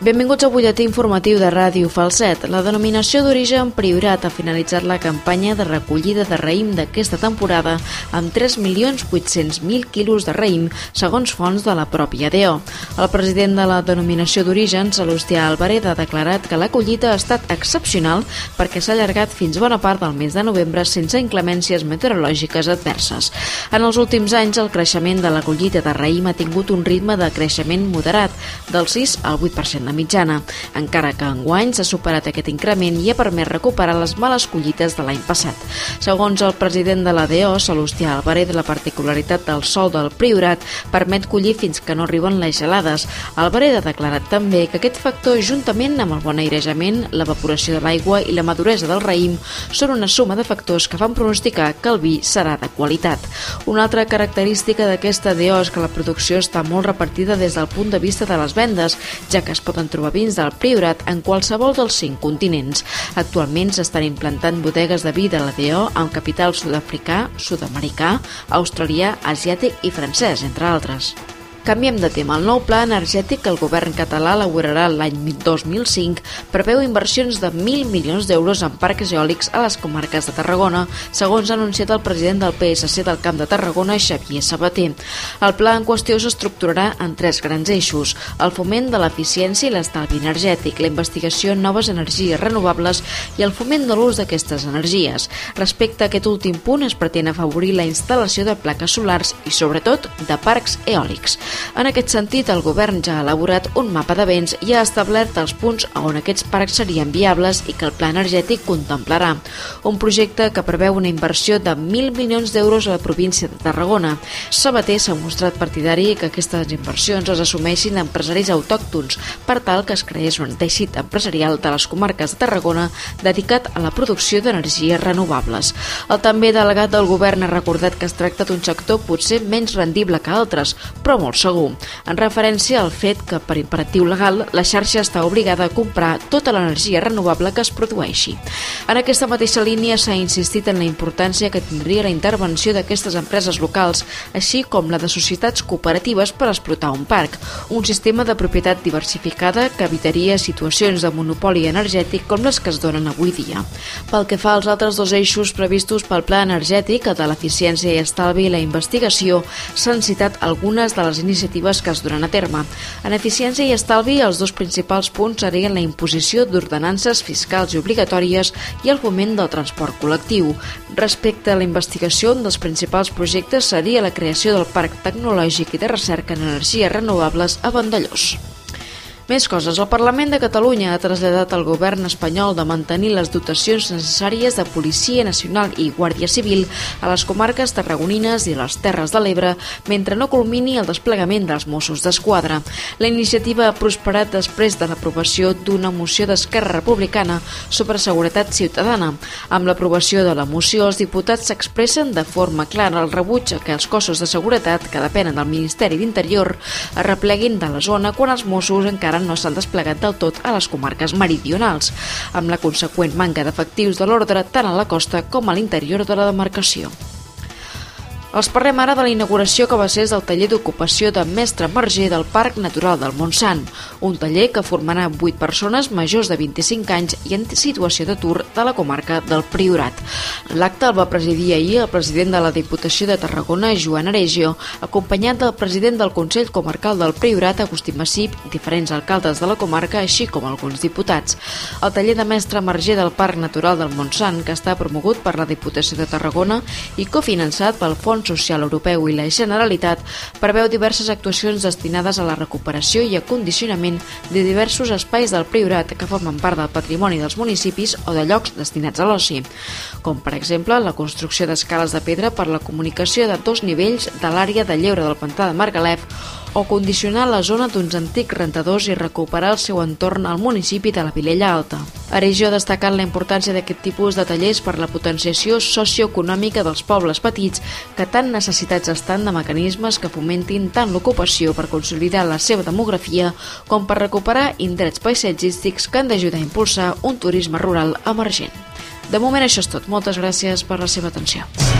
Benvinguts al butlletí informatiu de Ràdio Falset. La denominació d'origen Priorat ha finalitzat la campanya de recollida de raïm d'aquesta temporada amb 3.800.000 quilos de raïm, segons fonts de la pròpia DO. El president de la denominació d'origen, Salustià Alvareda, ha declarat que la collita ha estat excepcional perquè s'ha allargat fins bona part del mes de novembre sense inclemències meteorològiques adverses. En els últims anys, el creixement de la collita de raïm ha tingut un ritme de creixement moderat, del 6 al 8% de mitjana, encara que enguany s'ha superat aquest increment i ha permès recuperar les males collites de l'any passat. Segons el president de la DO, Salustià Alvareda, la particularitat del sòl del Priorat permet collir fins que no arriben les gelades. Alvareda ha declarat també que aquest factor, juntament amb el bon airejament, l'evaporació de l'aigua i la maduresa del raïm, són una suma de factors que fan pronosticar que el vi serà de qualitat. Una altra característica d'aquesta DO és que la producció està molt repartida des del punt de vista de les vendes, ja que es poden trobar vins del Priorat en qualsevol dels 5 continents. Actualment s'estan implantant bodegues de vi de la DO amb capital sud-africà, sud-americà, australià, asiàtic i francès, entre altres. Canviem de tema. El nou pla energètic que el govern català elaborarà l'any 2005 preveu inversions de 1.000 milions d'euros en parcs eòlics a les comarques de Tarragona, segons ha anunciat el president del PSC del Camp de Tarragona, Xavier Sabater. El pla en qüestió s'estructurarà en 3 grans eixos: el foment de l'eficiència i l'estalvi energètic, la investigació en noves energies renovables i el foment de l'ús d'aquestes energies. Respecte a aquest últim punt, es pretén afavorir la instal·lació de plaques solars i, sobretot, de parcs eòlics. En aquest sentit, el govern ja ha elaborat un mapa de béns i ha establert els punts on aquests parcs serien viables i que el pla energètic contemplarà. Un projecte que preveu una inversió de 1.000 milions d'euros a la província de Tarragona. Sabater s'ha mostrat partidari que aquestes inversions es assumeixin empresaris autòctons per tal que es creés un teixit empresarial de les comarques de Tarragona dedicat a la producció d'energies renovables. El també delegat del govern ha recordat que es tracta d'un sector potser menys rendible que altres, però molt segur, en referència al fet que, per imperatiu legal, la xarxa està obligada a comprar tota l'energia renovable que es produeixi. En aquesta mateixa línia s'ha insistit en la importància que tindria la intervenció d'aquestes empreses locals, així com la de societats cooperatives per explotar un parc, un sistema de propietat diversificada que evitaria situacions de monopoli energètic com les que es donen avui dia. Pel que fa als altres 2 eixos previstos pel pla energètic, el de l'eficiència i estalvi i la investigació, s'han citat algunes de les iniciatives que es duran a terme. En eficiència i estalvi, els 2 principals punts serien la imposició d'ordenances fiscals i obligatòries i el foment del transport col·lectiu. Respecte a la investigació, un dels principals projectes seria la creació del Parc Tecnològic i de Recerca en Energies Renovables a Vandellòs. Més coses. El Parlament de Catalunya ha traslladat al govern espanyol de mantenir les dotacions necessàries de Policia Nacional i Guàrdia Civil a les comarques tarragonines i les Terres de l'Ebre mentre no culmini el desplegament dels Mossos d'Esquadra. La iniciativa ha prosperat després de l'aprovació d'una moció d'Esquerra Republicana sobre seguretat ciutadana. Amb l'aprovació de la moció, els diputats s'expressen de forma clara el rebuig a que els cossos de seguretat, que depenen del Ministeri d'Interior, es repleguin de la zona quan els Mossos encara no s'han desplegat del tot a les comarques meridionals, amb la conseqüent manca d'efectius de l'ordre tant a la costa com a l'interior de la demarcació. Els parlem ara de la inauguració que va ser del taller d'ocupació de mestre marger del Parc Natural del Montsant, un taller que formarà 8 persones majors de 25 anys i en situació d'atur de la comarca del Priorat. L'acte el va presidir ahir el president de la Diputació de Tarragona, Joan Aregio, acompanyat del president del Consell Comarcal del Priorat, Agustí Massip, diferents alcaldes de la comarca, així com alguns diputats. El taller de mestre marger del Parc Natural del Montsant, que està promogut per la Diputació de Tarragona i cofinançat pel Fons Social Europeu i la Generalitat, preveu diverses actuacions destinades a la recuperació i acondicionament de diversos espais del Priorat que formen part del patrimoni dels municipis o de llocs destinats a l'oci, com per exemple la construcció d'escales de pedra per la comunicació de 2 nivells de l'àrea de lleure del pantà de Margalef o condicionar la zona d'uns antics rentadors i recuperar el seu entorn al municipi de la Vilella Alta. Aregio ha destacat la importància d'aquest tipus de tallers per la potenciació socioeconòmica dels pobles petits que tan necessitats estan de mecanismes que fomentin tant l'ocupació per consolidar la seva demografia com per recuperar indrets paisatgístics que han d'ajudar a impulsar un turisme rural emergent. De moment això és tot. Moltes gràcies per la seva atenció.